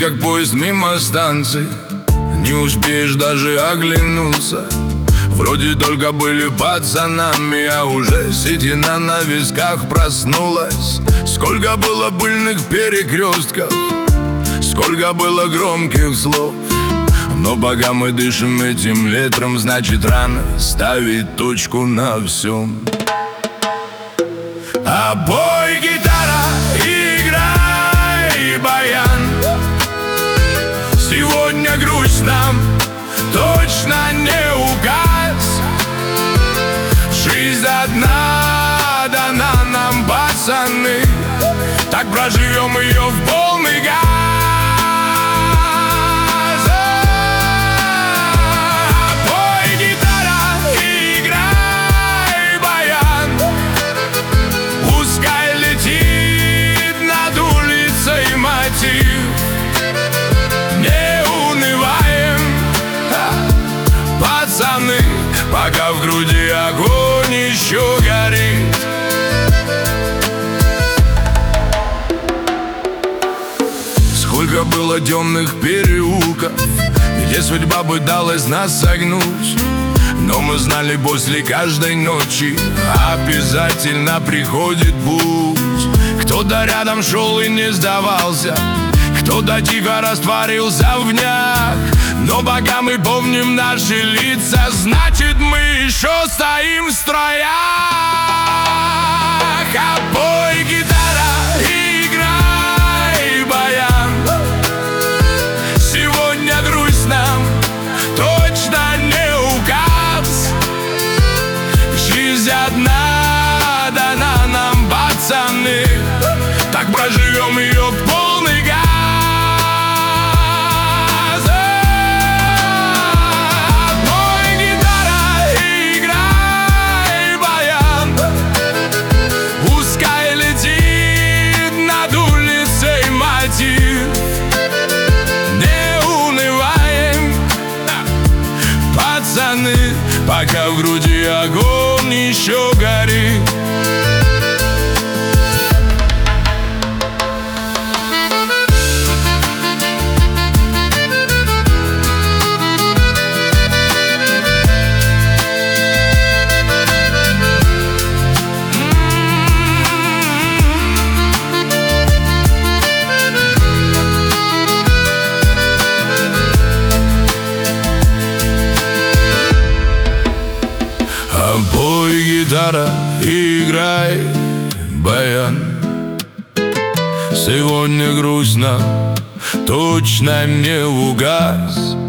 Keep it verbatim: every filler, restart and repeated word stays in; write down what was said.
как поезд мимо станции. Не успеешь даже оглянуться. Вроде только были пацанами, а уже седина на висках проснулась. Сколько было пыльных перекрестков, сколько было громких слов. Но пока мы дышим этим летом, значит рано ставить точку на всем. А бой, гитара, играй, баян. Сегодня грусть нам точно не указ. Жизнь одна дана нам, пацаны, так проживем ее в полный газ. Не унываем, пацаны, пока в груди огонь еще горит. Сколько было темных переулков, где судьба пыталась нас согнуть. Но мы знали, после каждой ночи обязательно приходит путь. Кто-то рядом шел и не сдавался, кто-то тихо растворился в днях. Но пока мы помним наши лица, значит мы еще стоим в строях. А бой, гитара, играй, баян. Сегодня грусть нам точно не указ. Жизнь одна дана нам, пацаны, так проживем ее в полный газ. Бой, гитара, играй, баян. Пускай летит над улицей мотив. Не унываем, пацаны, пока в груди огонь еще горит. Пой, гитара, играй, баян. Сегодня грустно точно не угас.